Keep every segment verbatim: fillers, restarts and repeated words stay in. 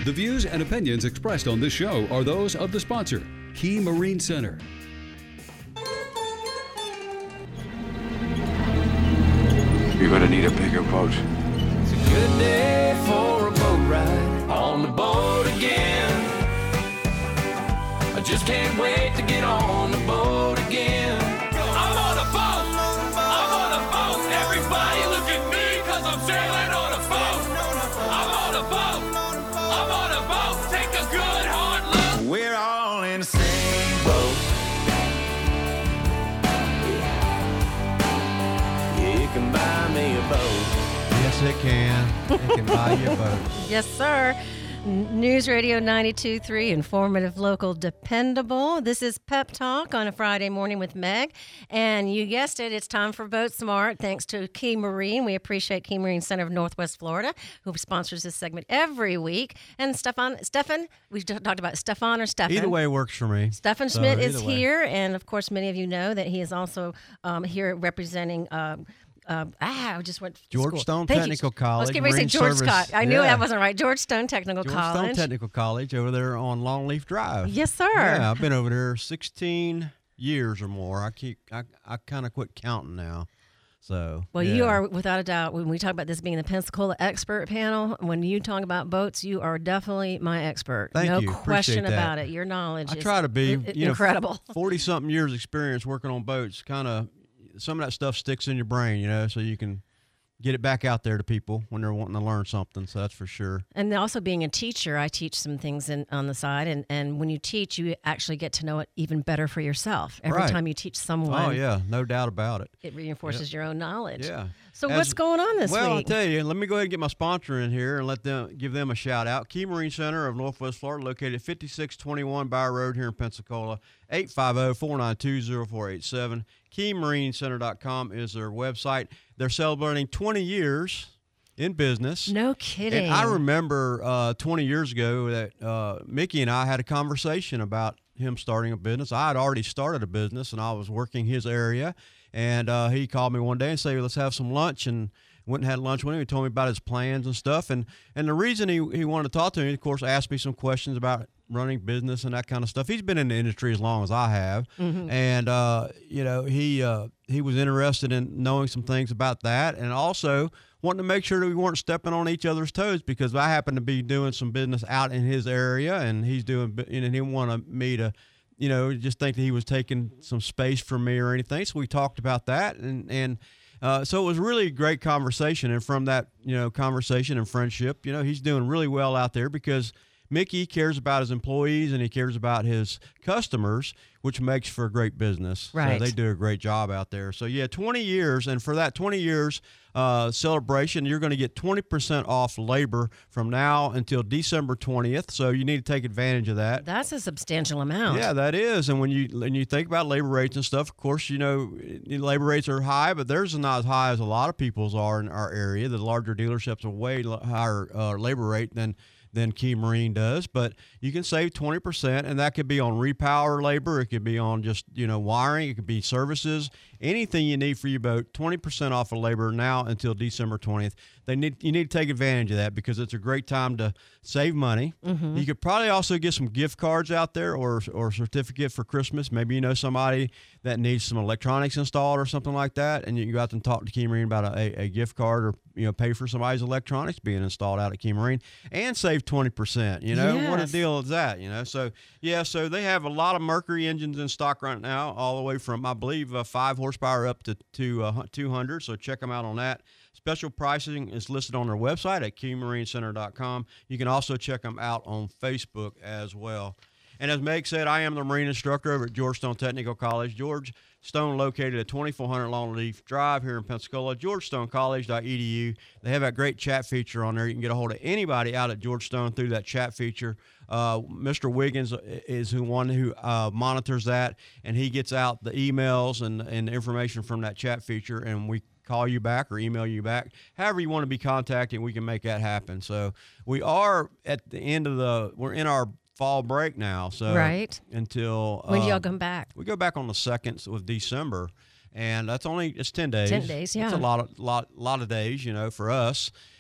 The views and opinions expressed on this show are those of the sponsor, Key Marine Center. You're gonna need a bigger boat. It's a good day for a boat ride on the boat again. I just can't wait to get on the boat again. I'm on a boat! I'm on a boat! Everybody look at me cause I'm sailing on a boat! I'm on a boat! I'm on a boat! Take a good hard look! We're all in the same boat. You can buy me a boat. Yes, it can. It can buy you a boat. Yes, sir. News Radio ninety-two point three, informative, local, dependable. This is Pep Talk on a Friday morning with Meg. And you guessed it, it's time for Boat Smart, thanks to Key Marine. We appreciate Key Marine Center of Northwest Florida, who sponsors this segment every week. And Stefan, Stefan, we talked about Stefan or Stefan. Either way works for me. Stefan So, Schmidt is either way. here. And, of course, many of you know that he is also um, here representing... Um, Um, ah, I just went to Georgetown school. Thank Technical you. College, I was getting ready to say Marine George Service. Scott. I knew Yeah. that wasn't right. Georgetown Technical Georgetown College. Technical College over there on Longleaf Drive. Yes, sir. Yeah, I've been over there sixteen years or more. I keep I, I kind of quit counting now. So Well, yeah. you are, without a doubt, when we talk about this being the Pensacola expert panel, when you talk about boats, you are definitely my expert. Thank no you. question Appreciate that. about it. Your knowledge I is try to be i- i- you know, incredible. forty something years experience working on boats. Kind of some of that stuff sticks in your brain, you know, so you can get it back out there to people when they're wanting to learn something. So that's for sure. And also being a teacher, I teach some things in, on the side. And, and when you teach, you actually get to know it even better for yourself. Every Right. time you teach someone, Oh yeah, no doubt about it. it reinforces your own knowledge. Yeah. So As- what's going on this well, week? I'll tell you, let me go ahead and get my sponsor in here and let them give them a shout out. Key Marine Center of Northwest Florida, located at fifty-six twenty-one Bower Road here in Pensacola. eight five zero, four nine two, zero four eight seven. key marine center dot com is their website. They're celebrating twenty years in business. No kidding. And I remember uh, twenty years ago that uh, Mickey and I had a conversation about him starting a business. I had already started a business, and I was working his area. And uh, he called me one day and said, let's have some lunch. And went and had lunch with him. He told me about his plans and stuff. And and the reason he, he wanted to talk to me, of course, asked me some questions about running business and that kind of stuff. He's been in the industry as long as I have. Mm-hmm. And, uh, you know, he uh, he was interested in knowing some things about that. And also wanting to make sure that we weren't stepping on each other's toes, because I happen to be doing some business out in his area, and he's doing, bu- and he wanted me to, you know, just think that he was taking some space from me or anything. So we talked about that, and and uh, so it was really a great conversation. And from that, you know, conversation and friendship, you know, he's doing really well out there because Mickey cares about his employees and he cares about his customers, which makes for a great business. Right. So they do a great job out there. So yeah, twenty years, and for that twenty years uh, celebration, you're going to get twenty percent off labor from now until December twentieth. So you need to take advantage of that. That's a substantial amount. Yeah, that is. And when you when you think about labor rates and stuff, of course, you know, labor rates are high, but theirs is not as high as a lot of people's are in our area. The larger dealerships are way lo- higher uh, labor rate than than Key Marine does, but you can save twenty percent, and that could be on repower labor. It could be on just, you know, wiring. It could be services, anything you need for your boat, twenty percent off of labor now until December twentieth. They need You need to take advantage of that because it's a great time to save money. Mm-hmm. You could probably also get some gift cards out there or or a certificate for Christmas. Maybe you know somebody that needs some electronics installed or something like that, and you can go out and talk to Key Marine about a, a, a gift card, or, you know, pay for somebody's electronics being installed out at Key Marine and save twenty percent. You know, what a Yes. deal is that, you know? So, yeah, so they have a lot of Mercury engines in stock right now, all the way from, I believe, uh, five horsepower up to, to uh, two hundred. So check them out on that. Special pricing is listed on their website at key marine center dot com. You can also check them out on Facebook as well. And as Meg said, I am the marine instructor over at Georgetown Technical College. George Stone, located at twenty-four hundred Longleaf Drive here in Pensacola, georgestone college dot e d u. They have that great chat feature on there. You can get a hold of anybody out at Georgetown through that chat feature. Uh, Mister Wiggins is who one who uh, monitors that, and he gets out the emails and, and the information from that chat feature, and we call you back or email you back. However you want to be contacted, we can make that happen. So we are at the end of the, we're in our fall break now. So Right. until When do uh, y'all come back? we go back on the second of December, and that's only, it's ten days. ten days, yeah. It's a lot of lot lot of days, you know, for us.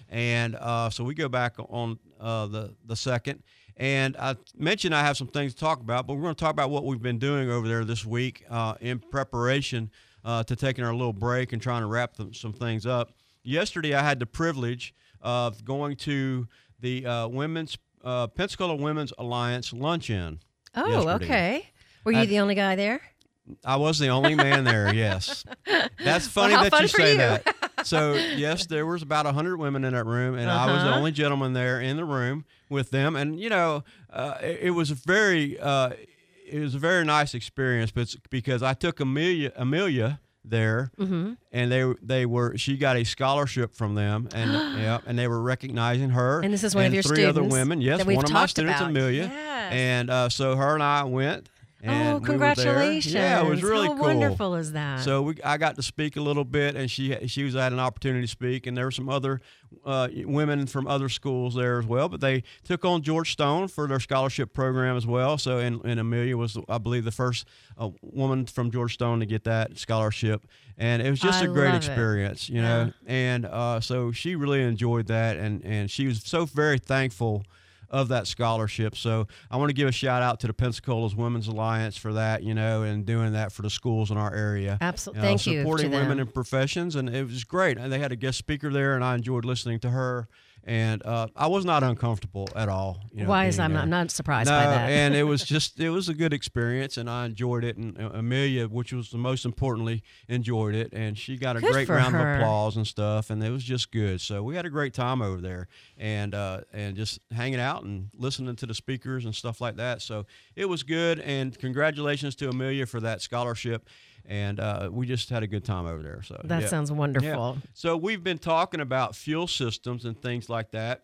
And uh, so we go back on uh, the the second. And I mentioned I have some things to talk about, but we're going to talk about what we've been doing over there this week uh, in preparation uh, to taking our little break and trying to wrap them, some things up. Yesterday, I had the privilege of going to the uh, women's uh, Pensacola Women's Alliance luncheon. Oh, yesterday. Okay. Were you I, the only guy there? I was the only man there, yes. That's funny well, how that fun you for say you. that. So, yes, there was about one hundred women in that room, and uh-huh. I was the only gentleman there in the room with them. And, you know, uh, it, it was a very uh, it was a very nice experience, but because I took Amelia Amelia there, mm-hmm. and they they were she got a scholarship from them, and yeah, and they were recognizing her. And this is one and of your three students. other women. Yes, that we've one of my talked students, about. Amelia. Yes. And uh, so her and I went. And oh, congratulations! We were there. Yeah, it was really How cool. wonderful is that? So we, I got to speak a little bit, and she she was at an opportunity to speak, and there were some other uh, women from other schools there as well. But they took on George Stone for their scholarship program as well. So and, and Amelia was, I believe, the first uh, woman from George Stone to get that scholarship, and it was just I a great love experience, it. you know. Yeah. And uh, so she really enjoyed that, and and she was so very thankful of that scholarship. So I want to give a shout out to the Pensacola's Women's Alliance for that, you know, and doing that for the schools in our area. Absolutely. Uh, Thank you. Supporting to women them. in professions, and it was great. And they had a guest speaker there, and I enjoyed listening to her. And uh, I was not uncomfortable at all. You know, Why is I'm there. not, I'm not surprised no, by that. and it was just it was a good experience, and I enjoyed it. And uh, Amelia, which was the most importantly, enjoyed it, and she got a Good great for round her. of applause and stuff, and it was just good. So we had a great time over there, and uh, and just hanging out and listening to the speakers and stuff like that. So it was good, and congratulations to Amelia for that scholarship. And uh, we just had a good time over there. So that yeah. sounds wonderful. Yeah. So we've been talking about fuel systems and things like that.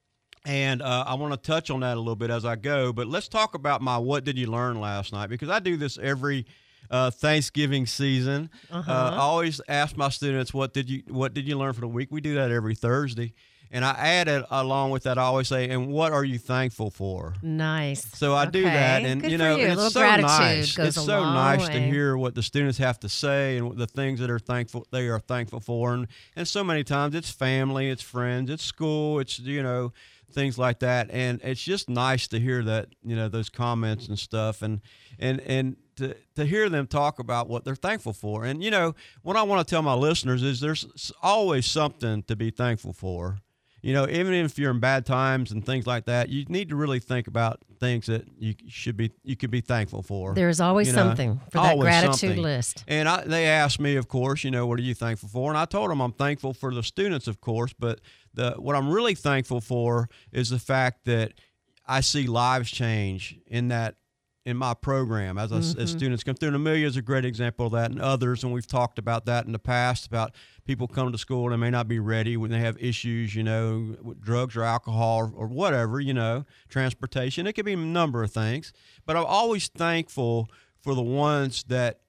And uh, I want to touch on that a little bit as I go. But let's talk about my what did you learn last night, because I do this every uh, Thanksgiving season. Uh-huh. Uh, I always ask my students, what did you what did you learn for the week? We do that every Thursday. And I added along with that, I always say, and what are you thankful for? Nice. So I do Okay. that, and Good you for know, you. and A it's little so gratitude nice. goes It's a so long nice to way. hear what the students have to say and the things that are thankful they are thankful for, and and so many times it's family, it's friends, it's school, it's you know things like that, and it's just nice to hear that you know those comments and stuff, and and and. To, to hear them talk about what they're thankful for. And, you know, what I want to tell my listeners is there's always something to be thankful for. You know, even if you're in bad times and things like that, you need to really think about things that you should be, you could be thankful for. There's always you know, something for that always gratitude something. list. And I, they asked me, of course, you know, what are you thankful for? And I told them I'm thankful for the students, of course, but the what I'm really thankful for is the fact that I see lives change in that in my program as, Mm-hmm. as students come through. And Amelia is a great example of that, and others, and we've talked about that in the past, about people come to school and they may not be ready when they have issues, you know, with drugs or alcohol or, or whatever, you know, transportation. It could be a number of things. But I'm always thankful for the ones that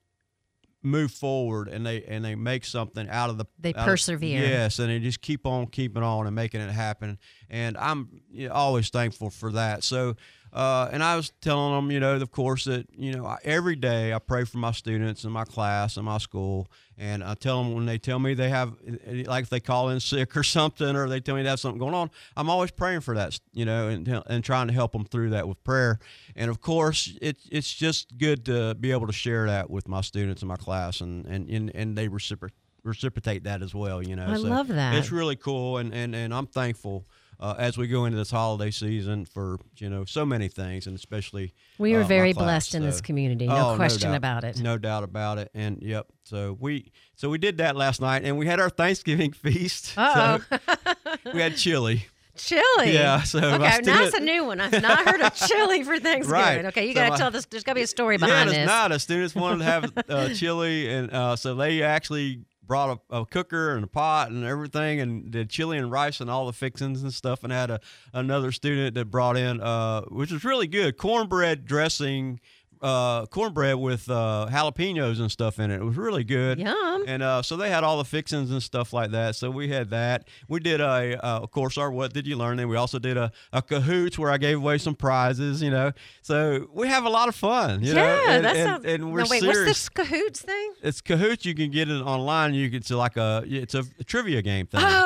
move forward and they and they make something out of the They out of- persevere. yes, and they just keep on keeping on and making it happen. And I'm you know, always thankful for that. So uh, and I was telling them, you know, of course, that, you know, I, every day I pray for my students in my class and my school. And I tell them when they tell me they have, like if they call in sick or something, or they tell me they have something going on, I'm always praying for that, you know, and and trying to help them through that with prayer. And of course, it, it's just good to be able to share that with my students in my class, and, and, and, and they reciprocate. reciprocate that as well, you know. I so love that. It's really cool, and, and, and I'm thankful uh, as we go into this holiday season for, you know, so many things, and especially We are uh, my very class, blessed in so. this community. No Oh, question doubt. about it. No doubt about it. And yep, so we so we did that last night, and we had our Thanksgiving feast. Uh-oh. So we had chili. Chili. Yeah, so my okay, now student- that's a new one. I've not heard of chili for Thanksgiving. Right. Okay, you So got to my- tell this. There's got to be a story Yeah, behind it's this. not. The students wanted to have uh, chili, and uh, so they actually brought a, a cooker and a pot and everything, and did chili and rice and all the fixings and stuff, and had a another student that brought in, uh, which was really good, cornbread dressing, uh, cornbread with uh, jalapenos and stuff in it. It was really good. Yum. And uh, so they had all the fixings and stuff like that. So we had that. We did a, uh, of course, our What Did You Learn? And we also did a, a Cahoots where I gave away some prizes, you know. So we have a lot of fun, you yeah, know. And, that and, sounds. and we're no, wait, serious. what's this Cahoots thing? It's Cahoots. You can get it online. You can, it's like a, it's a trivia game thing. Oh, oh, oh,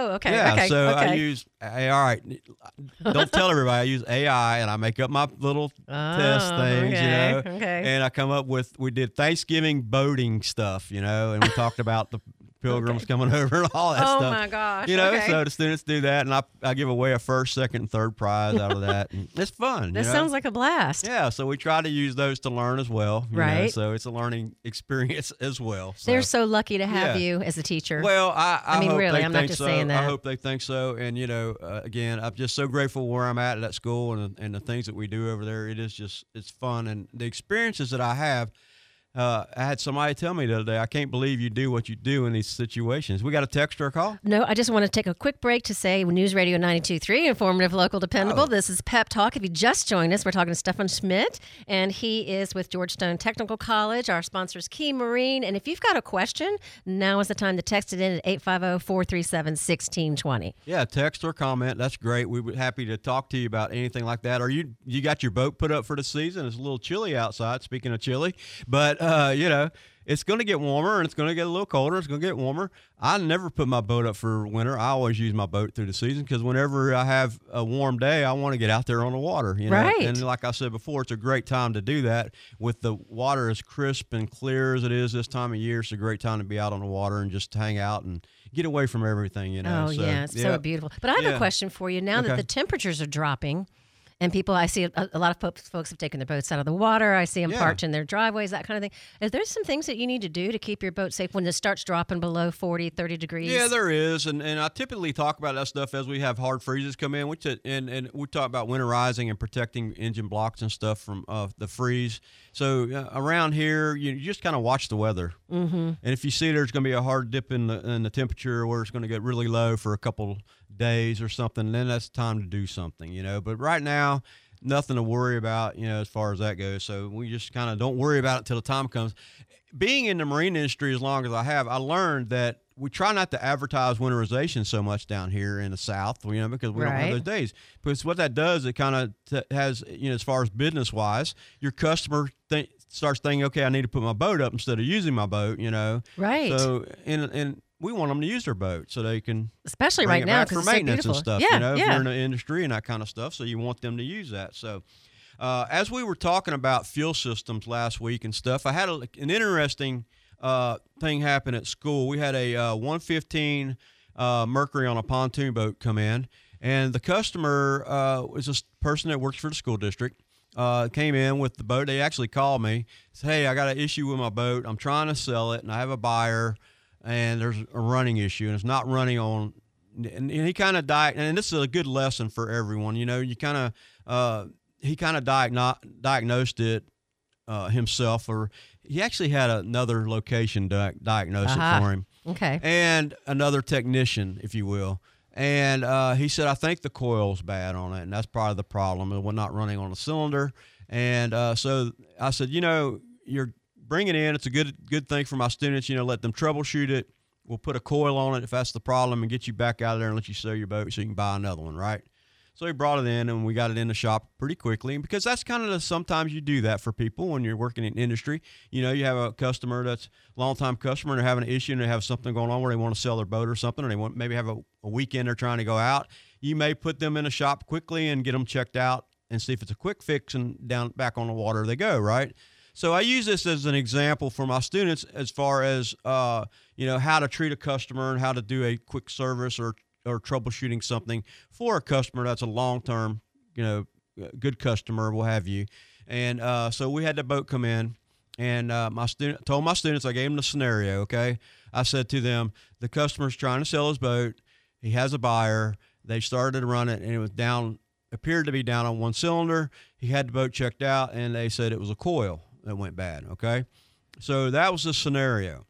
Oh, okay. Yeah, okay. so okay. I use, hey, all right, don't tell everybody, I use A I and I make up my little Oh, test things, okay, you know, okay. and I come up with, we did Thanksgiving boating stuff, you know, and we talked about the pilgrims coming over and all that Oh, stuff. my gosh, You know, okay. so the students do that, and I, I give away a first, second, and third prize out of that. And it's fun. This you know? sounds like a blast. Yeah, so we try to use those to learn as well. you know, Right. so it's a learning experience as well. So. They're so lucky to have Yeah. you as a teacher. Well, I, I, I mean, hope really, they I'm not think just so. saying that. I hope they think so. And, you know, uh, again, I'm just so grateful where I'm at at that school and, and the things that we do over there. It is just, it's fun. And the experiences that I have, uh, I had somebody tell me the other day, I can't believe you do what you do in these situations. We got a text or a call? No, I just want to take a quick break to say News Radio ninety-two point three, informative, local, dependable. Oh. This is Pep Talk. If you just joined us, we're talking to Stefan Schmidt, and he is with Georgetown Technical College. Our sponsor is Key Marine. And if you've got a question, now is the time to text it in at eight five zero, four three seven, one six two zero. Yeah, text or comment. That's great. We'd be happy to talk to you about anything like that. Or you you got your boat put up for the season. It's a little chilly outside, speaking of chilly. But, uh, you know, it's going to get warmer and it's going to get a little colder. It's going to get warmer. I never put my boat up for winter. I always use my boat through the season because whenever I have a warm day, I want to get out there on the water. You know? Right. And like I said before, it's a great time to do that. With the water as crisp and clear as it is this time of year, it's a great time to be out on the water and just hang out and get away from everything, you know. Oh, so, yeah, it's so beautiful. But I have Yeah. a question for you. Now that Okay. the temperatures are dropping, and people, I see a, a lot of folks, folks have taken their boats out of the water. I see them Yeah. parked in their driveways, that kind of thing. Is there some things that you need to do to keep your boat safe when it starts dropping below forty, thirty degrees? Yeah, there is, and, and I typically talk about that stuff as we have hard freezes come in. We t- and and we talk about winterizing and protecting engine blocks and stuff from uh, the freeze. So uh, around here, you, you just kind of watch the weather, mm-hmm. and if you see there's going to be a hard dip in the in the temperature where it's going to get really low for a couple days or something, then that's time to do something, you know. But right now, nothing to worry about, you know, as far as that goes. So we just kind of don't worry about it till the time comes. Being in the marine industry as long as I have, I learned that we try not to advertise winterization so much down here in the South, you know, because we don't Right. have those days. Because what that does, it kind of t- has, you know, as far as business wise, your customer th- starts thinking, okay, I need to put my boat up instead of using my boat, you know. Right. So, and, and we want them to use their boat so they can Especially bring right it now back because for it's so maintenance beautiful. and stuff, yeah, you know, if yeah. you're in the industry and that kind of stuff. So you want them to use that. So uh, as we were talking about fuel systems last week and stuff, I had a, an interesting uh, thing happen at school. We had a uh, one fifteen uh, Mercury on a pontoon boat come in, and the customer uh, was a person that works for the school district. Uh, came in with the boat. They actually called me, said, hey, I got an issue with my boat. I'm trying to sell it, and I have a buyer, and there's a running issue, and it's not running on. And, and he kind of died, and this is a good lesson for everyone. You know, you kind of uh, he kind of diagno- diagnosed it uh, himself, or he actually had another location di- diagnose Aha. it for him, Okay. and another technician, if you will. And uh, he said, I think the coil's bad on it, and that's probably the problem. It was not running on a cylinder. And uh, so I said, you know, you're bringing it in. It's a good good thing for my students. You know, let them troubleshoot it. We'll put a coil on it if that's the problem and get you back out of there and let you sell your boat so you can buy another one, right? So he brought it in, and we got it in the shop pretty quickly. And because that's kind of the, sometimes you do that for people when you're working in industry. You know, you have a customer that's a long-time customer, and they're having an issue, and they have something going on where they want to sell their boat or something, or they want maybe have a, a weekend they're trying to go out. You may put them in a shop quickly and get them checked out and see if it's a quick fix, and down back on the water they go, right? So I use this as an example for my students as far as, uh, you know, how to treat a customer and how to do a quick service or or troubleshooting something for a customer that's a long-term, you know, good customer, what have you. And uh, so we had the boat come in, and uh, my student told my students, I gave them the scenario, okay? I said to them, the customer's trying to sell his boat. He has a buyer. They started to run it, and it was down, appeared to be down on one cylinder. He had the boat checked out, and they said it was a coil that went bad, okay? So that was the scenario.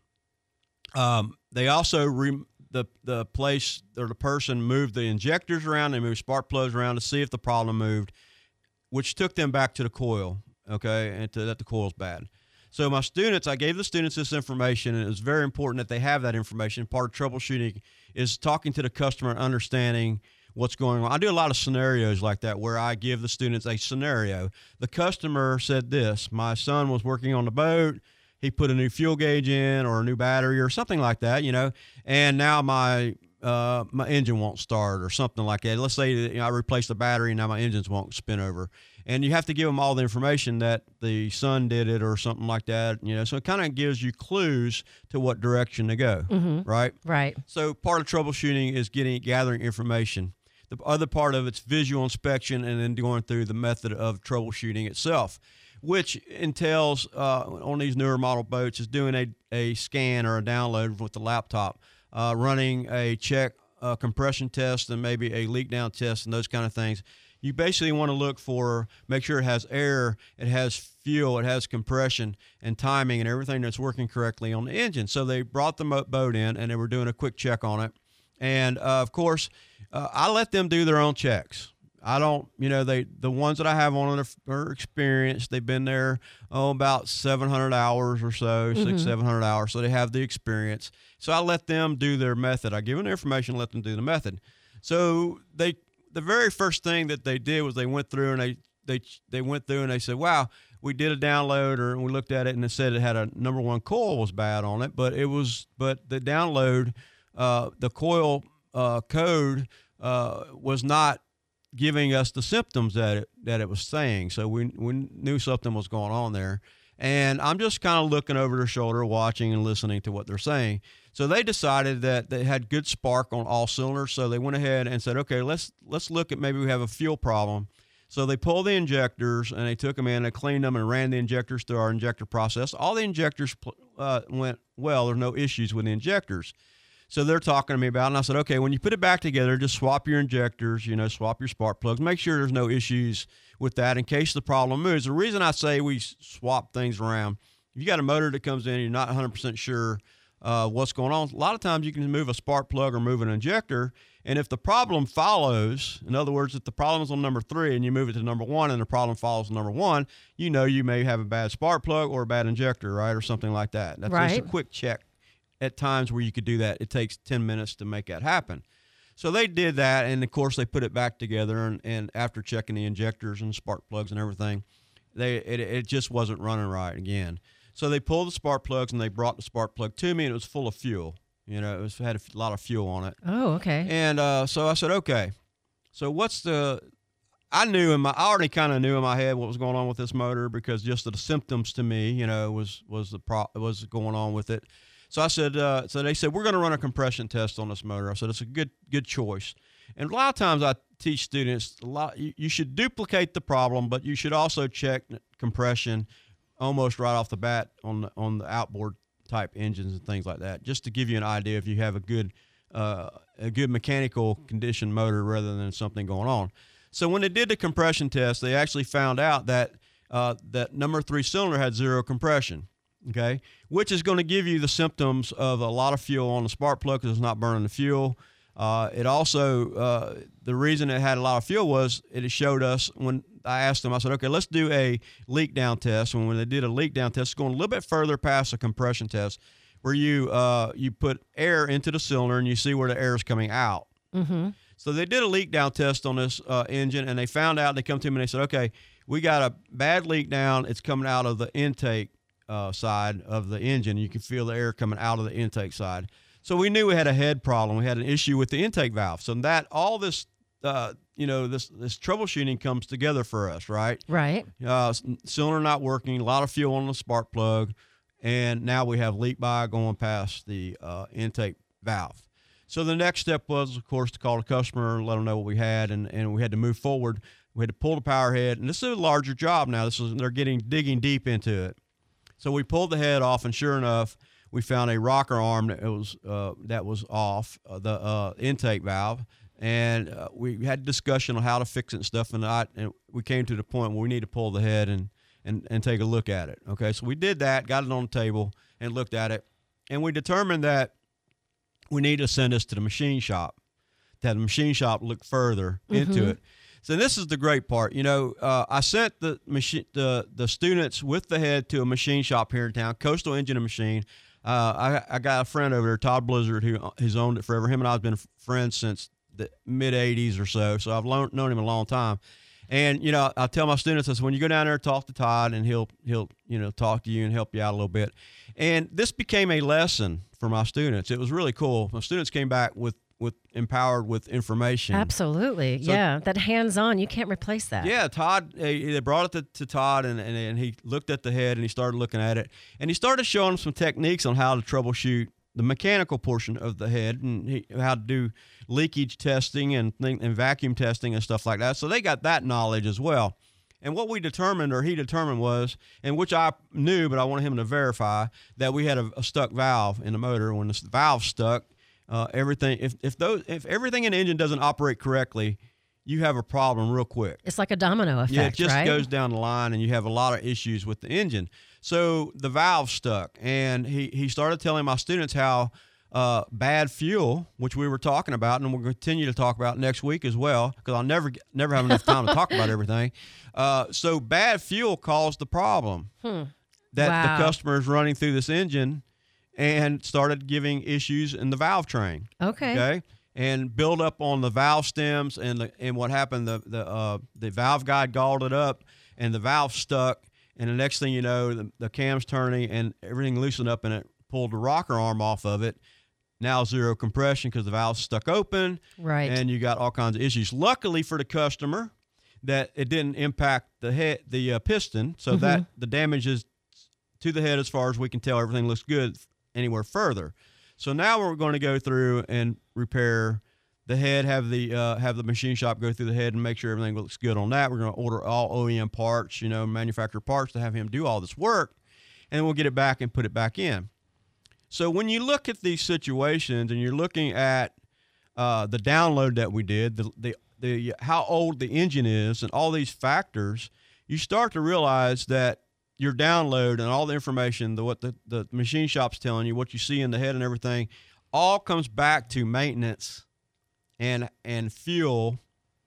Um, they also re- the the place or the person moved the injectors around, they moved spark plugs around to see if the problem moved, which took them back to the coil, okay, and to, that the coil's bad. So my students, I gave the students this information, and it was very important that they have that information. Part of troubleshooting is talking to the customer and understanding what's going on. I do a lot of scenarios like that where I give the students a scenario. The customer said this, my son was working on the boat, he put a new fuel gauge in or a new battery or something like that, you know, and now my uh, my engine won't start or something like that. Let's say that, you know, I replaced the battery and now my engines won't spin over. And you have to give them all the information that the sun did it or something like that. You know, so it kind of gives you clues to what direction to go, Mm-hmm. right? Right. So part of troubleshooting is getting gathering information. The other part of it's visual inspection and then going through the method of troubleshooting itself, which entails uh, on these newer model boats is doing a, a scan or a download with the laptop, uh, running a check uh, compression test and maybe a leak down test and those kind of things. You basically want to look for, make sure it has air, it has fuel, it has compression and timing and everything that's working correctly on the engine. So they brought the mo- boat in and they were doing a quick check on it. And uh, of course, uh, I let them do their own checks. I don't, you know, they the ones that I have on are, are experienced. They've been there, oh, about seven hundred hours or so, Mm-hmm. six, seven hundred hours. So they have the experience. So I let them do their method. I give them the information, let them do the method. So they, the very first thing that they did was they went through and they, they, they went through and they said, wow, we did a download or we looked at it and it said it had a number one coil was bad on it, but it was, but the download, uh, the coil uh, code uh, was not giving us the symptoms that it, that it was saying. So we, we knew something was going on there. And I'm just kind of looking over their shoulder, watching and listening to what they're saying. So they decided that they had good spark on all cylinders. So they went ahead and said, okay, let's, let's look at maybe we have a fuel problem. So they pulled the injectors and they took them in and cleaned them and ran the injectors through our injector process. All the injectors uh, went well. There's no issues with the injectors. So they're talking to me about it, and I said, okay, when you put it back together, just swap your injectors, you know, swap your spark plugs. Make sure there's no issues with that in case the problem moves. The reason I say we swap things around, if you got a motor that comes in and you're not one hundred percent sure uh, what's going on, a lot of times you can move a spark plug or move an injector, and if the problem follows, in other words, if the problem is on number three and you move it to number one and the problem follows number one, you know you may have a bad spark plug or a bad injector, right, or something like that. That's Right. just a quick check. At times where you could do that, it takes ten minutes to make that happen. So they did that, and of course they put it back together, and, and after checking the injectors and spark plugs and everything, they it, it just wasn't running right again. So they pulled the spark plugs, and they brought the spark plug to me, and it was full of fuel. You know, it was, had a lot of fuel on it. Oh, okay. And uh, so I said, okay, so what's the, I knew in my, I already kind of knew in my head what was going on with this motor because just the symptoms to me, you know, was, was the pro, was going on with it. So I said, uh, so they said, we're going to run a compression test on this motor. I said, it's a good, good choice. And a lot of times I teach students, a lot, you, you should duplicate the problem, but you should also check compression almost right off the bat on the, on the outboard type engines and things like that, just to give you an idea if you have a good, uh, a good mechanical condition motor rather than something going on. So when they did the compression test, they actually found out that, uh, that number three cylinder had zero compression. Okay, which is going to give you the symptoms of a lot of fuel on the spark plug because it's not burning the fuel. Uh, it also, uh, the reason it had a lot of fuel was it showed us when I asked them, I said, okay, let's do a leak down test. And when they did a leak down test, it's going a little bit further past a compression test where you uh, you put air into the cylinder and you see where the air is coming out. Mm-hmm. So they did a leak down test on this uh, engine, and they found out, they come to me and they said, okay, we got a bad leak down. It's coming out of the intake Uh, side of the engine. You can feel the air coming out of the intake side. So we knew we had a head problem. We had an issue with the intake valve. So that all this, uh, you know, this this troubleshooting comes together for us, right? Right. Uh, cylinder not working, a lot of fuel on the spark plug, and now we have leak by going past the uh, intake valve. So the next step was, of course, to call the customer and let them know what we had, and, and we had to move forward. We had to pull the power head, and this is a larger job now. This is they're getting digging deep into it. So we pulled the head off, and sure enough, we found a rocker arm that was uh, that was off uh, the uh, intake valve, and uh, we had a discussion on how to fix it and stuff. And, I, and we came to the point where we need to pull the head and, and and take a look at it. Okay, so we did that, got it on the table, and looked at it, and we determined that we need to send this to the machine shop, to have the machine shop look further mm-hmm. into it. So this is the great part. You know, uh, I sent the machine, the the students with the head to a machine shop here in town, Coastal Engine and Machine. Uh, I, I got a friend over there, Todd Blizzard, who has owned it forever. Him and I have been friends since the mid eighties or so, so I've lo- known him a long time. And, you know, I tell my students, I said, when you go down there, talk to Todd, and he'll, he'll you know, talk to you and help you out a little bit. And this became a lesson for my students. It was really cool. My students came back with with empowered with information. Absolutely. So- yeah. That hands-on, you can't replace that. Yeah, Todd, uh, they brought it to, to Todd, and, and, and he looked at the head, and he started looking at it, and he started showing him some techniques on how to troubleshoot the mechanical portion of the head, and he, how to do leakage testing and, thing, and vacuum testing and stuff like that. So they got that knowledge as well. And what we determined, or he determined, was, and which I knew, but I wanted him to verify, that we had a, a stuck valve in the motor. When the valve's stuck, uh, everything if if those if everything in the engine doesn't operate correctly, you have a problem real quick. It's like a domino effect, Yeah, it just right? goes down the line, and you have a lot of issues with the engine. So the valve stuck, and he he started telling my students how uh, bad fuel, which we were talking about, and we'll continue to talk about next week as well, because I'll never get- never have enough time to talk about everything. Uh, so bad fuel caused the problem Hmm. that Wow. the customer is running through this engine, and started giving issues in the valve train. Okay. Okay. And build up on the valve stems, and the, and what happened, the the uh, the valve guide galled it up, and the valve stuck, and the next thing you know, the, the cam's turning, and everything loosened up, and it pulled the rocker arm off of it. Now zero compression because the valve's stuck open, Right. and you got all kinds of issues. Luckily for the customer, that it didn't impact the head, the uh, piston, so Mm-hmm. that the damage is to the head as far as we can tell. Everything looks good anywhere further. So now we're going to go through and repair the head, have the uh, have the machine shop go through the head and make sure everything looks good on that. We're going to order all O E M parts, you know, manufacturer parts, to have him do all this work, and then we'll get it back and put it back in. So when you look at these situations and you're looking at uh, the download that we did, the, the the how old the engine is, and all these factors, you start to realize that your download and all the information, the what the, the machine shop's telling you, what you see in the head and everything, all comes back to maintenance and and fuel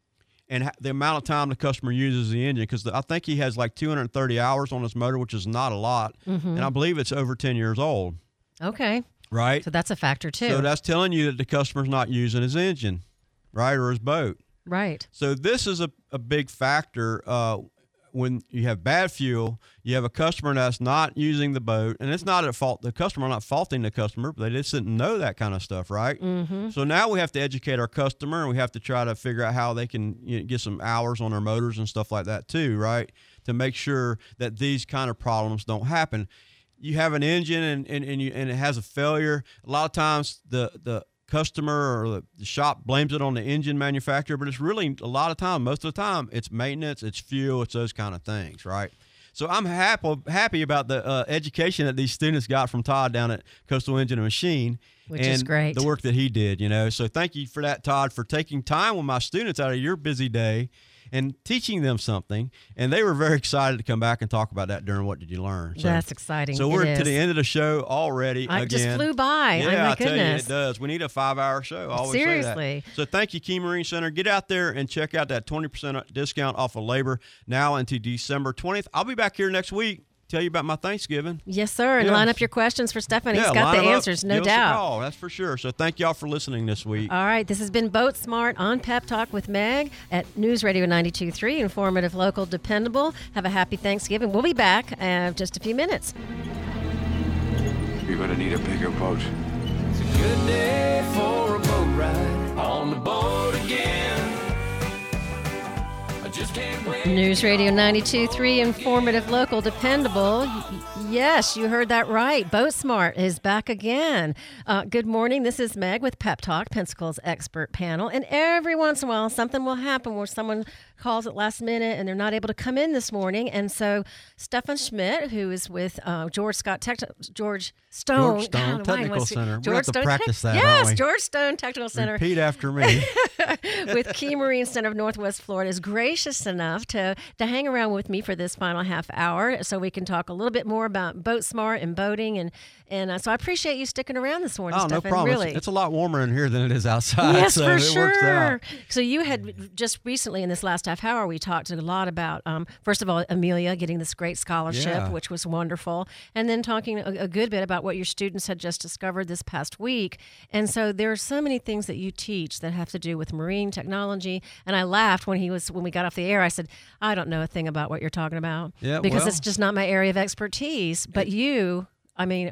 and ha- the amount of time the customer uses the engine. Because I think he has like two hundred thirty hours on his motor, which is not a lot, Mm-hmm. and I believe it's over ten years old, Okay. right? So that's a factor too. So that's telling you that the customer's not using his engine, right, or his boat. right. So this is a, a big factor uh, when you have bad fuel, you have a customer that's not using the boat, and it's not at fault. The customer, not faulting the customer, but they just didn't know that kind of stuff, right? Mm-hmm. So now we have to educate our customer, and we have to try to figure out how they can, you know, get some hours on their motors and stuff like that too, right? To make sure that these kind of problems don't happen. You have an engine and, and, and, you, and it has a failure. A lot of times the, the customer or the shop blames it on the engine manufacturer, but it's really a lot of time, most of the time, it's maintenance, it's fuel, it's those kind of things, right? So I'm happy happy about the uh, education that these students got from Todd down at Coastal Engine and Machine. Which and is great. The work that he did, you know. So thank you for that, Todd, for taking time with my students out of your busy day and teaching them something. And they were very excited to come back and talk about that during What Did You Learn? So, That's exciting. So It we're to is. the end of the show already. I again. just flew by. Yeah, Oh, my I tell you, goodness. it does. We need a five-hour show. I always say Seriously. that. So thank you, Key Marine Center. Get out there and check out that twenty percent discount off of labor now until December twentieth. I'll be back here next week. Tell you about my Thanksgiving. Yes, sir. And Yeah. line up your questions for Stefan. He's yeah, got line the 'em up. answers, no Give us a doubt. call, that's for sure. So thank y'all for listening this week. All right, this has been Boat Smart on Pep Talk with Meg at News Radio ninety-two point three, informative, local, dependable. Have a happy Thanksgiving. We'll be back in just a few minutes. You're gonna need a bigger boat. It's a good day for a boat ride on the boat again. I just can't wait. News Radio ninety-two point three, informative, local, dependable. Y- Yes, you heard that right. Boat Smart is back again. Uh, good morning. This is Meg with Pep Talk, Pensacle's expert panel. And every once in a while, something will happen where someone calls at last minute and they're not able to come in this morning. And so Stefan Schmidt, who is with uh, George Scott Tech- George Stone, George Stone God, why Technical was he- Center. We're George gonna have to Stone practice Tech- that, aren't Yes, we? George Stone Technical Center. Repeat after me. with Key Marine Center of Northwest Florida is gracious enough to to hang around with me for this final half hour so we can talk a little bit more about Boat Smart and boating. And, and uh, so I appreciate you sticking around this morning, Oh, no Stefan. problem. Really. It's, it's a lot warmer in here than it is outside. Yes, so for it works out. sure. So you had just recently in this last half hour, we talked a lot about, um, first of all, Amelia getting this great scholarship, Yeah. which was wonderful, and then talking a, a good bit about what your students had just discovered this past week. And so there are so many things that you teach that have to do with marine technology. And I laughed when he was when we got off the air. I said, I don't know a thing about what you're talking about Yeah, because well- it's just not my area of expertise. But you, I mean. Are,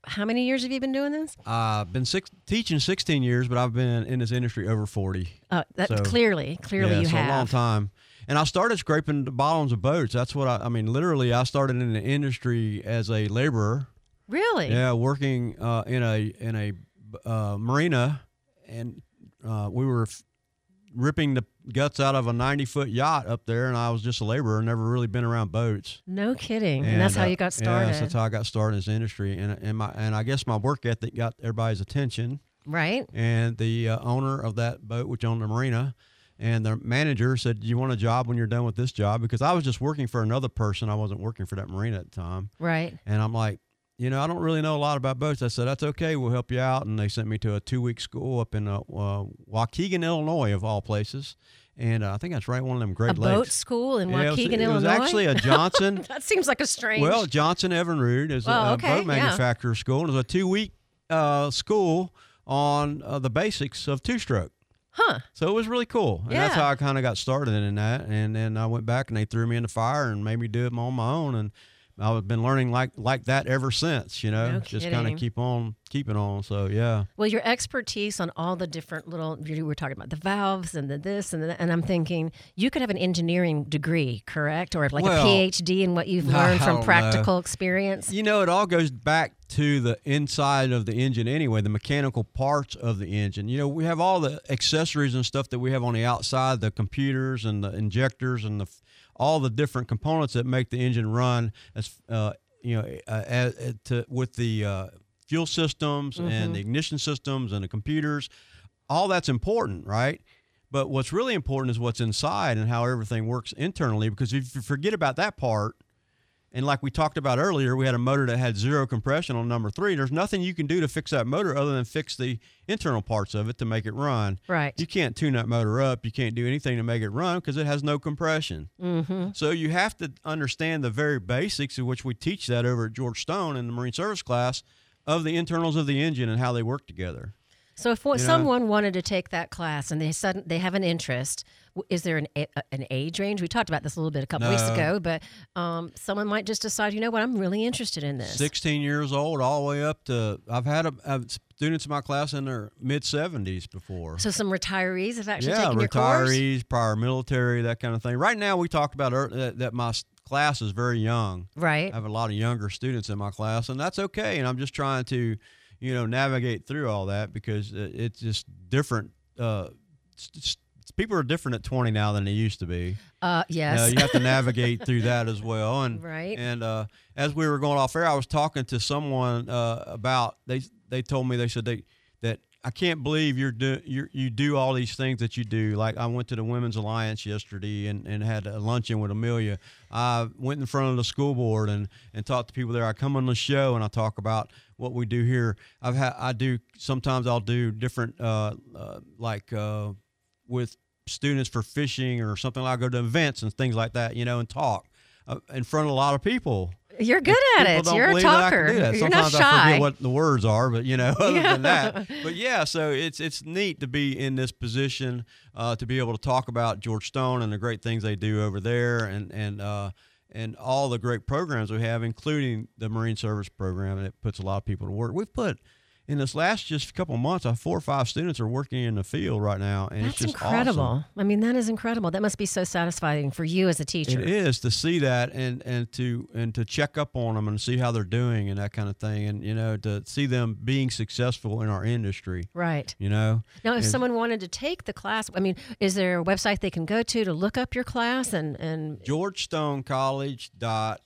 how many years have you been doing this? I've been six, teaching sixteen years, but I've been in this industry over forty. Uh, that, So, clearly, clearly yeah, you so have. a long time. And I started scraping the bottoms of boats. That's what I, I mean, literally, I started in the industry as a laborer. Really? Yeah, working uh, in a in a uh, marina, and uh, we were f- ripping the guts out of a ninety-foot yacht up there, and I was just a laborer, never really been around boats. No kidding. And, that's how uh, you got started. Yeah, that's how I got started in this industry, and and my and I guess my work ethic got everybody's attention. Right. And the uh, owner of that boat, which owned the marina, and the manager said, "Do you want a job when you're done with this job?" Because I was just working for another person. I wasn't working for that marina at the time. Right. And I'm like, you know, I don't really know a lot about boats. I said, that's okay. We'll help you out. And they sent me to a two-week school up in uh, uh, Waukegan, Illinois, of all places. And uh, I think that's right, one of them Great A Lakes. boat school in Yeah, it was- Waukegan, it was, Illinois? actually a Johnson. That seems like a strange. Well, Johnson Evinrude is Well, a, a okay, boat yeah. manufacturer school. It was a two-week uh, school on uh, the basics of two-stroke. Huh. So it was really cool. And that's Yeah. how I kind of got started in that. And then I went back and they threw me in the fire and made me do it on my own. And I've been learning like like that ever since, you know, No just kind kidding. of keep on keeping on. So, yeah. Well, your expertise on all the different little, you were talking about the valves and the this and the that, and I'm thinking you could have an engineering degree, correct? Or like Well, a P H D in what you've I learned from don't practical experience. You know, it all goes back to the inside of the engine anyway, the mechanical parts of the engine. You know, we have all the accessories and stuff that we have on the outside, the computers and the injectors and the all the different components that make the engine run as uh, you know, uh, uh, to, with the uh, fuel systems Mm-hmm. and the ignition systems and the computers. All that's important, right? But what's really important is what's inside and how everything works internally, because if you forget about that part, and like we talked about earlier, we had a motor that had zero compression on number three. There's nothing you can do to fix that motor other than fix the internal parts of it to make it run. Right. You can't tune that motor up. You can't do anything to make it run because it has no compression. Mm-hmm. So you have to understand the very basics, of which we teach that over at George Stone in the Marine Service class, of the internals of the engine and how they work together. So if what, You know? someone wanted to take that class and they sudden they have an interest, w- is there an a- an age range? We talked about this a little bit a couple weeks No. ago, but um, someone might just decide, you know what, I'm really interested in this. sixteen years old, all the way up to, I've had a, I've students in my class in their mid seventies before. So some retirees have actually Yeah, taken your course? retirees, prior military, that kind of thing. Right now, we talked about ear- that, that my s- class is very young. Right. I have a lot of younger students in my class, and that's okay. And I'm just trying to, you know, navigate through all that because it- it's just different. Uh, s- s- people are different at twenty now than they used to be. Uh, yes. Uh, you have to navigate through that as well. And Right. And uh, as we were going off air, I was talking to someone uh, about they. They told me they said they that I can't believe you're do you you do all these things that you do. Like I went to the Women's Alliance yesterday and, and had a luncheon with Amelia. I went in front of the school board and, and talked to people there. I come on the show and I talk about what we do here. I've had I do sometimes I'll do different uh, uh, like uh, with students for fishing or something. I go to events and things like that, you know, and talk uh, in front of a lot of people. You're good at People it. don't You're a believe that I can talker. do that. You're Sometimes not I shy. forget what the words are, but you know, other Yeah. than that. But yeah, so it's it's neat to be in this position uh, to be able to talk about George Stone and the great things they do over there, and and uh, and all the great programs we have, including the Marine Service program, and it puts a lot of people to work. We've put in this last just couple of months, uh, four or five students are working in the field right now, and That's it's just incredible. awesome. I mean, that is incredible. That must be so satisfying for you as a teacher. It is to see that and, and to and to check up on them and see how they're doing and that kind of thing, and you know, to see them being successful in our industry. Right. You know. Now, if And someone wanted to take the class, I mean, is there a website they can go to to look up your class and and George Stone College dot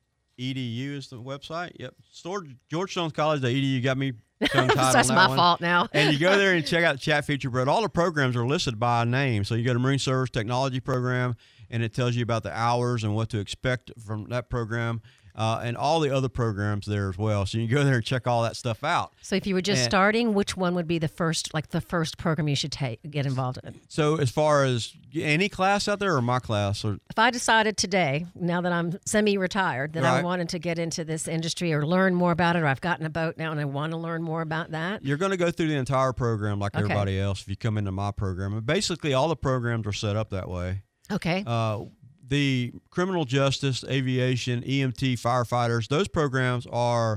E D U is the website. Yep, Store George Stone College dot E D U got me tongue-tied on that's that my one. fault now. And you go there and check out the chat feature, but all the programs are listed by name. So you go to Marine Service Technology Program, and it tells you about the hours and what to expect from that program, uh, and all the other programs there as well. So you can go there and check all that stuff out. So if you were just And- starting, which one would be the first, like the first program you should take, get involved in? So as far as any class out there or my class, or If I decided today, now that I'm semi-retired, that I Right. wanted to get into this industry or learn more about it, or I've gotten a boat now and I want to learn more about that. you're going to go through the entire program like Okay. everybody else if you come into my program. And basically all the programs are set up that way. Okay. Uh, the criminal justice, aviation, E M T, firefighters, those programs are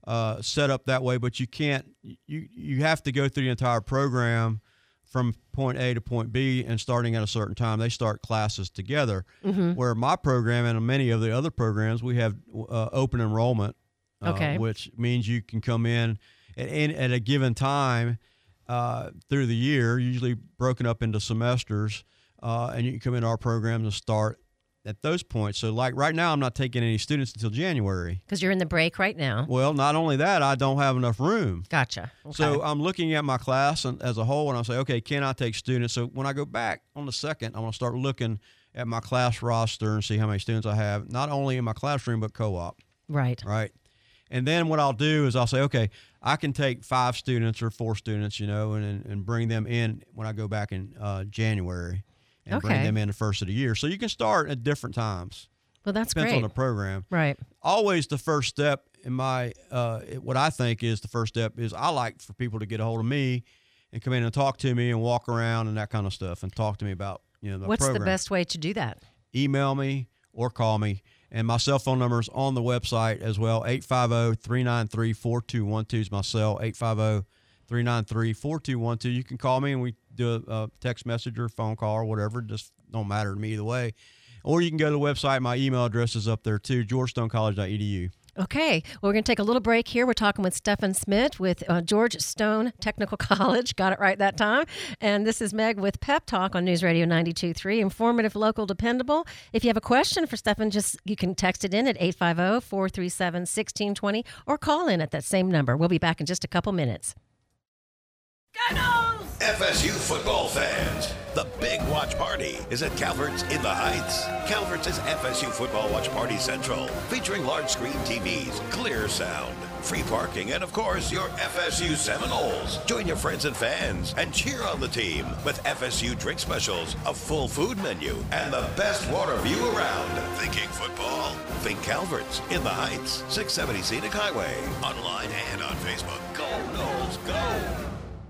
uh, set up that way, but you can't. You you have to go through the entire program from point A to point B, and starting at a certain time, they start classes together. Mm-hmm. Where my program and many of the other programs, we have uh, open enrollment, uh, okay. which means you can come in at, at a given time uh, through the year, usually broken up into semesters, uh, and you can come into our program and start at those points. So like right now, I'm not taking any students until January. Because you're in the break right now. Well, not only that, I don't have enough room. Gotcha. Okay. So I'm looking at my class and, as a whole, and I say, okay, can I take students? So when I go back on the second, I'm going to start looking at my class roster and see how many students I have, not only in my classroom, but co-op. Right. Right. And then what I'll do is I'll say, okay, I can take five students or four students, you know, and, and bring them in when I go back in uh, January. And okay. bring them in the first of the year. So you can start at different times. Well, that's Depends great. on the program. Right. Always the first step in my, uh, what I think is the first step is I like for people to get a hold of me and come in and talk to me and walk around and that kind of stuff and talk to me about, you know, the What's program. the best way to do that? Email me or call me. And my cell phone number is on the website as well. eight five zero, three nine three, four two one two is my cell, eight five zero, three nine three, four two one two. You can call me and we do a, a text message or phone call or whatever. Just don't matter to me either way. Or you can go to the website. My email address is up there too, georgetown college dot e d u. Okay. Well, we're going to take a little break here. We're talking with Stephen Smith with uh, George Stone Technical College. Got it right that time. And this is Meg with Pep Talk on News Radio ninety-two point three. Informative, local, dependable. If you have a question for Stephen, just you can text it in at eight five zero, four three seven, one six two zero or call in at that same number. We'll be back in just a couple minutes. F S U football fans, the big watch party is at Calvert's in the Heights. Calvert's is F S U Football Watch Party Central, featuring large screen T Vs, clear sound, free parking, and of course, your F S U Seminoles. Join your friends and fans and cheer on the team with F S U drink specials, a full food menu, and the best water view around. Thinking football? Think Calvert's in the Heights, six seventy Scenic Highway, online and on Facebook. Go Noles, go!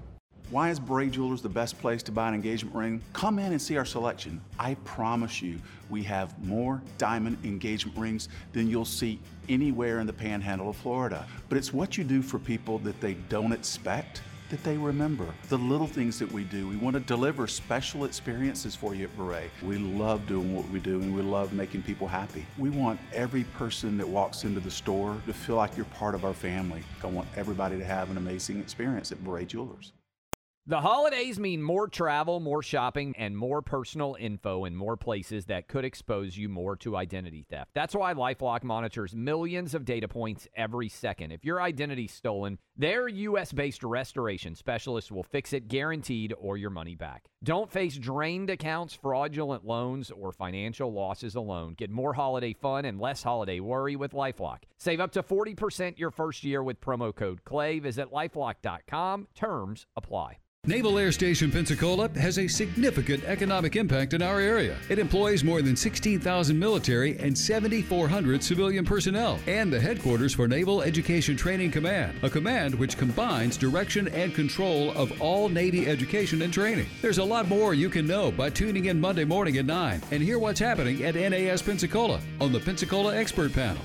Why is Bray Jewelers the best place to buy an engagement ring? Come in and see our selection. I promise you, we have more diamond engagement rings than you'll see anywhere in the panhandle of Florida. But it's what you do for people that they don't expect that they remember. The little things that we do. We want to deliver special experiences for you at Beret. We love doing what we do and we love making people happy. We want every person that walks into the store to feel like you're part of our family. I want everybody to have an amazing experience at Beret Jewelers. The holidays mean more travel, more shopping, and more personal info in more places that could expose you more to identity theft. That's why LifeLock monitors millions of data points every second. If your identity's stolen, their U S-based restoration specialists will fix it guaranteed or your money back. Don't face drained accounts, fraudulent loans, or financial losses alone. Get more holiday fun and less holiday worry with LifeLock. Save up to forty percent your first year with promo code CLAY. Visit lifelock dot com. Terms apply. Naval Air Station Pensacola has a significant economic impact in our area. It employs more than sixteen thousand military and seven thousand four hundred civilian personnel, and the headquarters for Naval Education Training Command, a command which combines direction and control of all Navy education and training. There's a lot more you can know by tuning in Monday morning at nine and hear what's happening at N A S Pensacola on the Pensacola Expert Panel.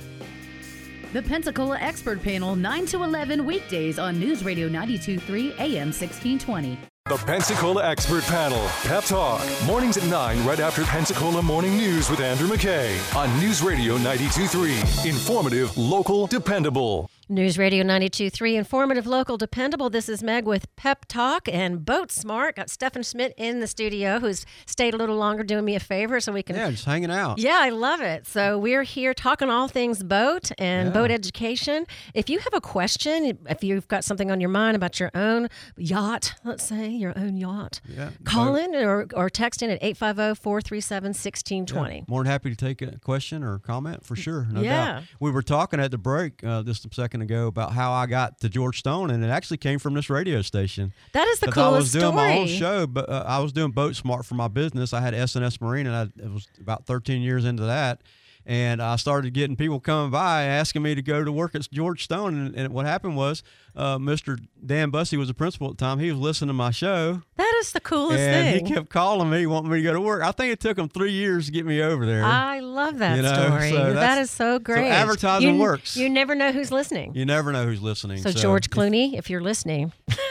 The Pensacola Expert Panel, nine to eleven weekdays on News Radio ninety-two point three A M sixteen twenty. The Pensacola Expert Panel, Pep Talk, mornings at nine right after Pensacola Morning News with Andrew McKay on News Radio ninety-two point three. Informative, local, dependable. News Radio ninety-two point three, informative, local, dependable. This is Meg with Pep Talk and Boat Smart. Got Stephen Smith in the studio, who's stayed a little longer doing me a favor so we can... Yeah, just hanging out. Yeah, I love it. So we're here talking all things boat and Yeah. boat education. If you have a question, if you've got something on your mind about your own yacht, let's say, your own yacht, Yeah. call Boat. in or, or text in at eight five zero, four three seven, one six two zero. Yeah, more than happy to take a question or comment for sure. No Yeah. doubt. We were talking at the break uh, just a second ago about how I got to George Stone, and it actually came from this radio station. That is the 'Cause coolest I was doing story. my own show, but uh, I was doing Boat Smart for my business. I had S and S Marine, and I, it was about thirteen years into that. And I started getting people coming by asking me to go to work at George Stone. And, and what happened was uh, Mister Dan Bussey was the principal at the time. He was listening to my show. That is the coolest and thing. he kept calling me, wanting me to go to work. I think it took him three years to get me over there. I love that You know, story. so that that's- is so great. So advertising you, works. You never know who's listening. You never know who's listening. So, George Clooney, if you're listening.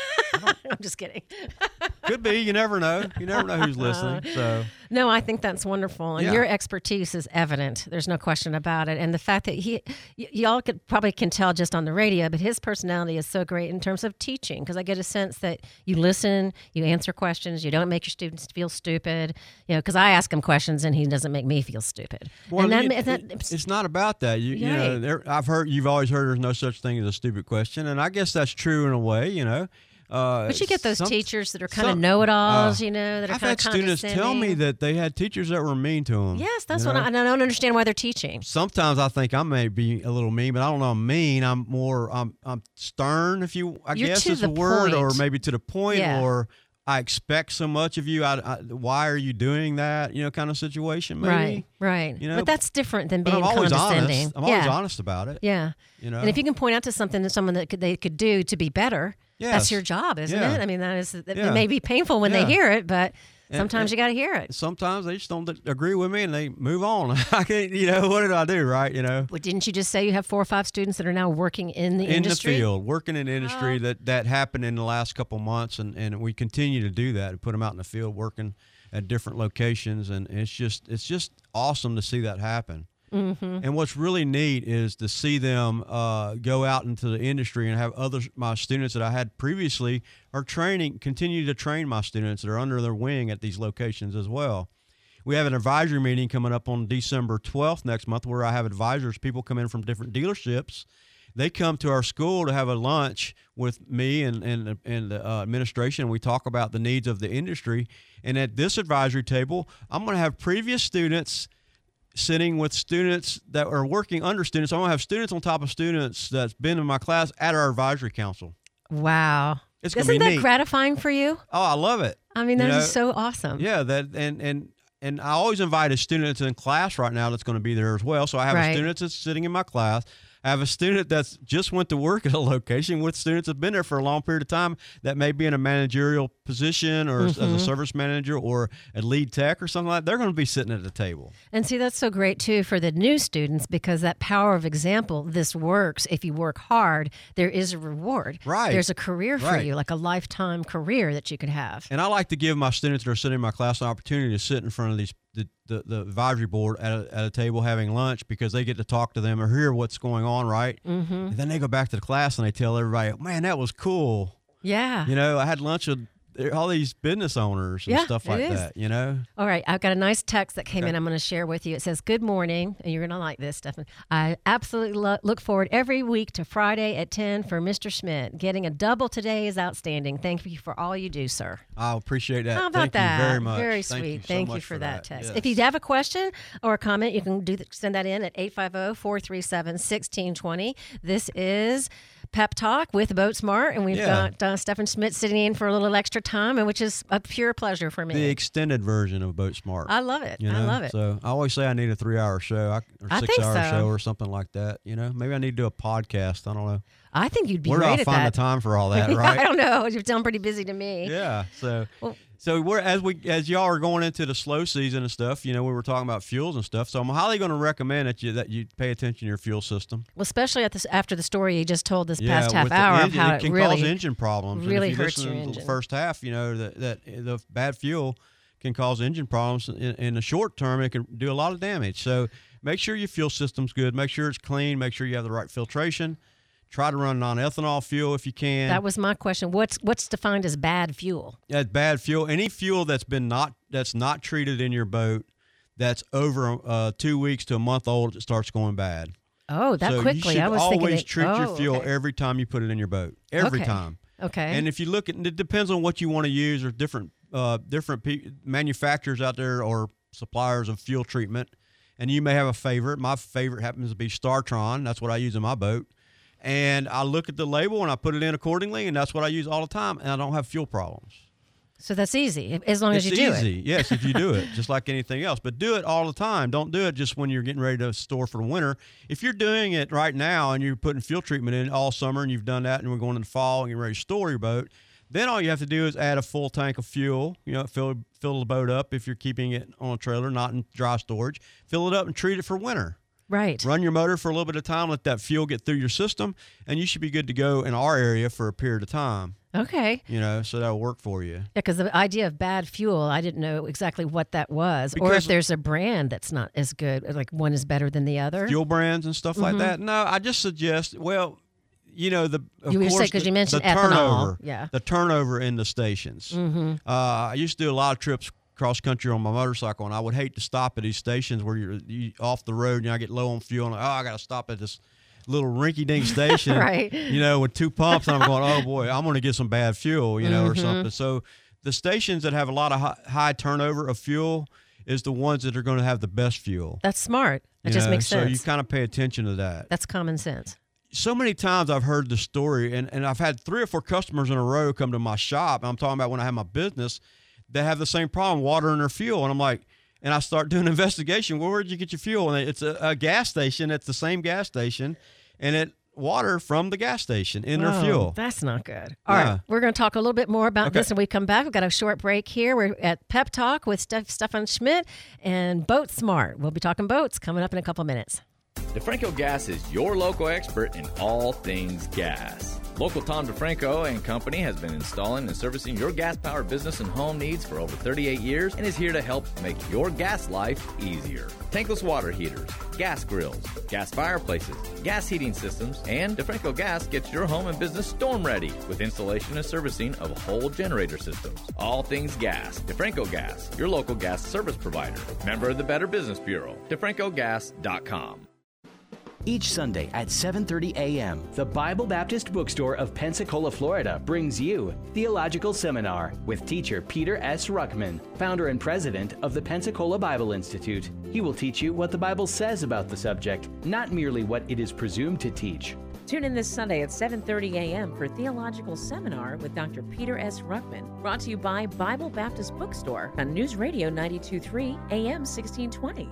I'm just kidding. Could be. You never know. You never know who's listening. So No, I think that's wonderful. And Yeah. your expertise is evident. There's no question about it. And the fact that he, y- y'all could probably can tell just on the radio, but his personality is so great in terms of teaching, because I get a sense that you listen, you answer questions, you don't make your students feel stupid. You know, because I ask him questions and he doesn't make me feel stupid. Well, and that, you- ma- that, it- it's not about that. You, you know, Right. there, I've heard you've always heard there's no such thing as a stupid question, and I guess that's true in a way. You know, uh, but you get those some- teachers that are kind of some- know-it-alls, uh, you know, that are I've kind had of students tell me condescending. that they had teachers that were mean to them. Yes, that's you what know? I, and I don't understand why they're teaching. Sometimes I think I may be a little mean, but I don't know. I'm mean. I'm more. I'm. I'm stern. If you, I You're guess to is the a word, or point. maybe to the point, Yeah. or I expect so much of you. I, I, why are you doing that? You know, kind of situation. Maybe. Right, right. You know, but that's different than But being I'm always condescending. honest. I'm yeah. always honest about it. Yeah. You know. And if you can point out to something to someone that could, they could do to be better, Yes. that's your job, isn't Yeah. it? I mean, that is. It Yeah. may be painful when Yeah. they hear it, but And- sometimes and you got to hear it. Sometimes they just don't agree with me and they move on. I can't. You know, what did I do? Right. You know. Well, didn't you just say you have four or five students that are now working in the in industry? the field, working in the industry Oh. that that happened in the last couple months, and, and we continue to do that and put them out in the field working at different locations, and it's just it's just awesome to see that happen. Mm-hmm. And what's really neat is to see them uh, go out into the industry and have other my students that I had previously are training, continue to train my students that are under their wing at these locations as well. We have an advisory meeting coming up on December twelfth next month, where I have advisors, people come in from different dealerships. They come to our school to have a lunch with me and and, and the uh, administration. We talk about the needs of the industry. And at this advisory table, I'm going to have previous students sitting with students that are working under students. I'm going to have students on top of students that's been in my class at our advisory council. Wow. It's gonna Isn't be that neat. gratifying for you? Oh, I love it. I mean, You that is know, so awesome. Yeah, that and and and I always invite a student that's in class right now that's going to be there as well. So I have Right. a student that's sitting in my class. I have a student that's just went to work at a location with students that have been there for a long period of time that may be in a managerial position or as Mm-hmm. a service manager or a lead tech or something like that. They're going to be sitting at the table. And see, that's so great too for the new students, because that power of example, this works. If you work hard, there is a reward. Right. There's a career for Right. you, like a lifetime career that you could have. And I like to give my students that are sitting in my class an opportunity to sit in front of these the, the, the advisory board at a, at a table having lunch, because they get to talk to them or hear what's going on, right? Mm-hmm. And then they go back to the class and they tell everybody, man, that was cool. Yeah. You know, I had lunch with all these business owners and Yeah, stuff it like is. that, you know? All right, I've got a nice text that came Okay. in. I'm going to share with you. It says, "Good morning," and you're going to like this, Stephen. I absolutely lo- look forward every week to Friday at ten for Mister Schmidt. Getting a double today is outstanding. Thank you for all you do, sir. I appreciate that. How about Thank that? you very much. Very Thank sweet. You so Thank you much for, that, text. Yes. If you have a question or a comment, you can do th- send that in at eight five zero, four three seven, one six two zero. This is Pep Talk with Boat Smart, and we've Yeah. got uh, Stephen Schmidt sitting in for a little extra time, and which is a pure pleasure for me. The extended version of Boat Smart. I love it. You I know? love it. So I always say I need a three-hour show I, or I think six-hour so. show or something like that. You know, maybe I need to do a podcast. I don't know. I think you'd be Where do great I at find that. the time for all that? Right? I don't know. You sound pretty busy to me. Yeah. So, Well- so we're as we as y'all are going into the slow season and stuff. You know, we were talking about fuels and stuff. So I'm highly going to recommend that you that you pay attention to your fuel system. Well, especially at this, after the story you just told this Yeah, past half with the hour engine, of how it it, can really cause engine problems. And really if you hurts listen your to engine. The first half, you know that that the bad fuel can cause engine problems. In, in the short term, it can do a lot of damage. So make sure your fuel system's good. Make sure it's clean. Make sure you have the right filtration. Try to run non-ethanol fuel if you can. That was my question. What's what's defined as bad fuel? That's bad fuel. Any fuel that's been not that's not treated in your boat, that's over uh, two weeks to a month old, it starts going bad. Oh, that so quickly. you should I was always thinking. It, treat oh, your fuel okay. every time you put it in your boat. Every Okay. time. Okay. And if you look at, it depends on what you want to use. There's different uh, different pe- manufacturers out there or suppliers of fuel treatment, and you may have a favorite. My favorite happens to be StarTron. That's what I use in my boat. And I look at the label and I put it in accordingly, and that's what I use all the time, and I don't have fuel problems. So that's easy, as long it's as you do easy. it. Yes, if you do it, just like anything else. But do it all the time. Don't do it just when you're getting ready to store for the winter. If you're doing it right now and you're putting fuel treatment in all summer and you've done that and we're going in the fall and you're ready to store your boat, then all you have to do is add a full tank of fuel. You know, fill fill the boat up if you're keeping it on a trailer, not in dry storage. Fill it up and treat it for winter. Right. Run your motor for a little bit of time, let that fuel get through your system, and you should be good to go in our area for a period of time. Okay. You know, so that'll work for you. Yeah, because the idea of bad fuel, I didn't know exactly what that was, Because or if there's a brand that's not as good, like one is better than the other. Fuel brands and stuff Mhm. like that. No, I just suggest, well, you know, the of You were course saying- 'cause the, you mentioned the ethanol. turnover, Yeah. the turnover in the stations. Mhm. Uh, I used to do a lot of trips cross country on my motorcycle, and I would hate to stop at these stations where you're you, off the road and I get low on fuel, and like, oh, I got to stop at this little rinky-dink station, Right. you know, with two pumps, and I'm going, oh boy, I'm going to get some bad fuel, you know, or Mhm. something. So the stations that have a lot of high, high turnover of fuel is the ones that are going to have the best fuel. That's smart. That you just know? makes So sense. you kind of pay attention to that. That's common sense. So many times I've heard the story, and, and I've had three or four customers in a row come to my shop, and I'm talking about when I have my business, that have the same problem, water in their fuel. And I'm like, and I start doing an investigation. Well, where'd you get your fuel? And it's a, a gas station. It's the same gas station, and it water from the gas station in Whoa, their fuel. That's not good. All Yeah. right, we're going to talk a little bit more about Okay. this when we come back. We've got a short break here. We're at Pep Talk with Steph- Stefan Schmidt and Boat Smart. We'll be talking boats coming up in a couple minutes. DeFranco Gas is your local expert in all things gas. Local Tom DeFranco and Company has been installing and servicing your gas-powered business and home needs for over thirty-eight years and is here to help make your gas life easier. Tankless water heaters, gas grills, gas fireplaces, gas heating systems, and DeFranco Gas gets your home and business storm ready with installation and servicing of whole generator systems. All things gas. DeFranco Gas, your local gas service provider. Member of the Better Business Bureau. DeFranco Gas dot com. Each Sunday at seven thirty a.m., the Bible Baptist Bookstore of Pensacola, Florida brings you Theological Seminar with teacher Peter S. Ruckman, founder and president of the Pensacola Bible Institute. He will teach you what the Bible says about the subject, not merely what it is presumed to teach. Tune in this Sunday at seven thirty a.m. for Theological Seminar with Doctor Peter S. Ruckman, brought to you by Bible Baptist Bookstore on News Radio ninety-two point three A M sixteen twenty.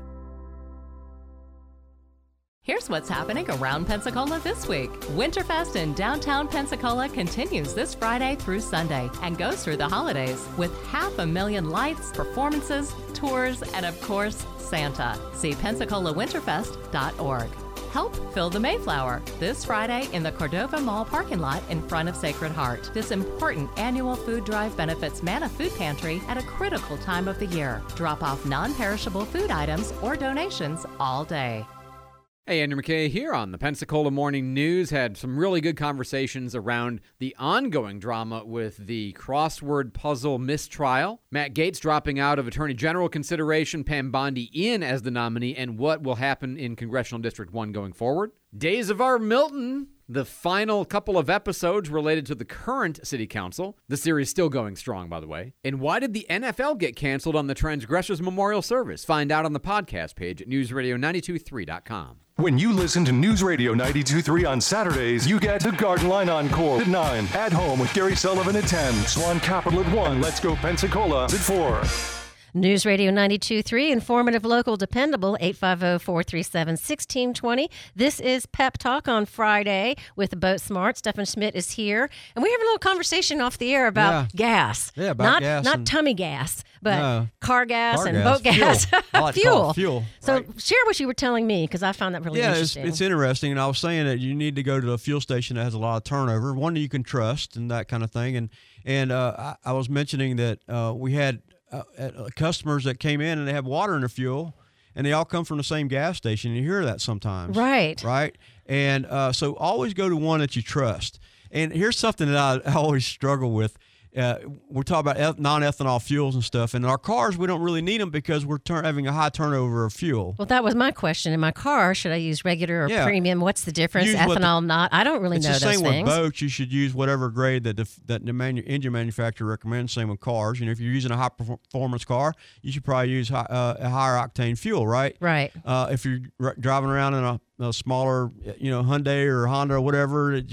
Here's what's happening around Pensacola this week. Winterfest in downtown Pensacola continues this Friday through Sunday and goes through the holidays with half a million lights, performances, tours, and of course, Santa. See Pensacola Winterfest dot org. Help fill the Mayflower this Friday in the Cordova Mall parking lot in front of Sacred Heart. This important annual food drive benefits Manna Food Pantry at a critical time of the year. Drop off non-perishable food items or donations all day. Hey, Andrew McKay here on the Pensacola Morning News. Had some really good conversations around the ongoing drama with the crossword puzzle mistrial. Matt Gaetz dropping out of Attorney General consideration, Pam Bondi in as the nominee, and what will happen in Congressional District one going forward. Days of Our Milton, the final couple of episodes related to the current city council. The series still going strong, by the way. And why did the N F L get canceled on the Transgressors Memorial Service? Find out on the podcast page at news radio nine two three dot com. When you listen to News Radio ninety-two point three on Saturdays, you get the Garden Line Encore at nine, At Home with Gary Sullivan at ten, Swan Capital at one, Let's Go Pensacola at four. News Radio ninety-two point three, informative, local, dependable, eight five zero, four three seven, one six two zero. This is Pep Talk on Friday with Boat Smart. Stefan Schmidt is here. And we have a little conversation off the air about Yeah. gas. Yeah, about not, gas Not and- tummy gas, but No. car gas Car and gas. boat gas. Fuel. I like to call it fuel, So right. share what you were telling me, because I found that really yeah, it's, interesting. it's interesting. And I was saying that you need to go to a fuel station that has a lot of turnover, one that you can trust and that kind of thing. And and uh, I, I was mentioning that uh, we had uh, uh, customers that came in and they have water in their fuel, and they all come from the same gas station. You hear that sometimes. Right. Right. And uh, so always go to one that you trust. And here's something that I, I always struggle with. Uh, we're talking about eth- non-ethanol fuels and stuff. And in our cars, we don't really need them because we're tur- having a high turnover of fuel. Well, that was my question. In my car, should I use regular or Yeah. premium? What's the difference? Use what Ethanol, the- not? I don't really it's know the those same things. with boats. You should use whatever grade that the, that the manu- engine manufacturer recommends. Same with cars. You know, if you're using a high performance car, you should probably use high, uh, a higher octane fuel, right? Right. Uh, if you're r- driving around in a, a smaller, you know, Hyundai or Honda or whatever, you just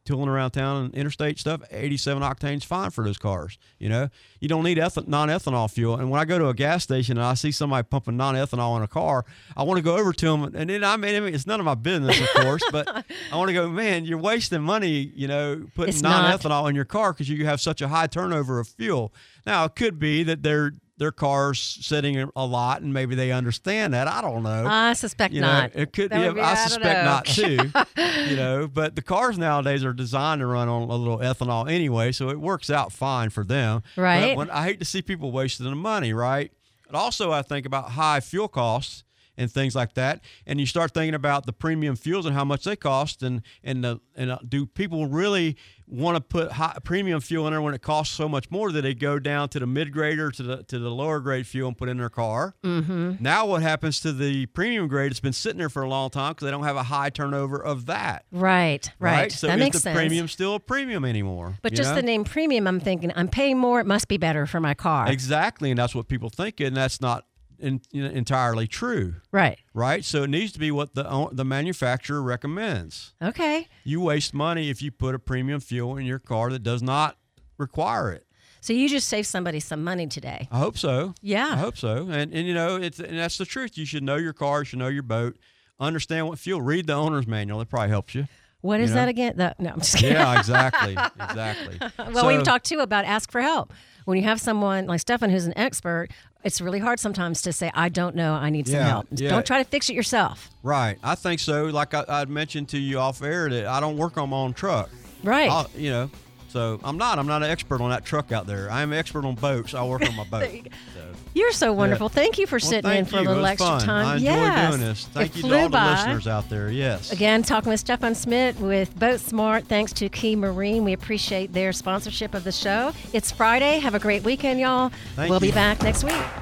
tooling around town and interstate stuff, eighty-seven octane's fine for those cars. You know, you don't need eth- non-ethanol fuel. And when I go to a gas station and I see somebody pumping non-ethanol in a car, I want to go over to them. And then I mean, I mean, it's none of my business, of course, but I want to go, man, you're wasting money, you know, putting It's non-ethanol not. in your car because you have such a high turnover of fuel. Now, it could be that they're their cars sitting a lot, and maybe they understand that. I don't know. I suspect you know, not. It could. That Yeah, would be- I I don't suspect know. not too. You know, but the cars nowadays are designed to run on a little ethanol anyway, so it works out fine for them. Right. But when, I hate to see people wasting the money. Right. But also, I think about high fuel costs and things like that, and you start thinking about the premium fuels and how much they cost, and and the, and uh, do people really want to put high, premium fuel in there when it costs so much more that they go down to the mid grader to the to the lower grade fuel and put in their car? Mm-hmm. Now what happens to the premium grade? It's been sitting there for a long time because they don't have a high turnover of that. Right, right. So that is makes the sense. premium still a premium anymore? But you just know? the name premium, I'm thinking, I'm paying more, it must be better for my car. Exactly, and that's what people think, and that's not in, you know, entirely true. Right. Right. So it needs to be what the own- the manufacturer recommends. Okay. You waste money if you put a premium fuel in your car that does not require it. So you just saved somebody some money today. I hope so. Yeah. I hope so. And and you know, it's and that's the truth. You should know your car, you should know your boat, understand what fuel, read the owner's manual. It probably helps you. What you is know? that again? The, no, I'm just kidding. Yeah, exactly. Exactly. well, So- we've talked too about ask for help. When you have someone like Stefan who's an expert, it's really hard sometimes to say, I don't know, I need some Yeah, help. yeah. Don't try to fix it yourself. Right. I think so. Like I, I'd mentioned to you off air that I don't work on my own truck. Right. I'll, you know, so I'm not. I'm not an expert on that truck out there. I am an expert on boats. I work on my boat. You're so wonderful. Yeah. Thank you for Well, sitting thank in for you. a little It was extra fun. time. I enjoyed yes. doing this. Thank It you to flew all the by. listeners out there. Yes. Again, talking with Stefan Smith with Boat Smart. Thanks to Key Marine. We appreciate their sponsorship of the show. It's Friday. Have a great weekend, y'all. Thank we'll you. be back next week.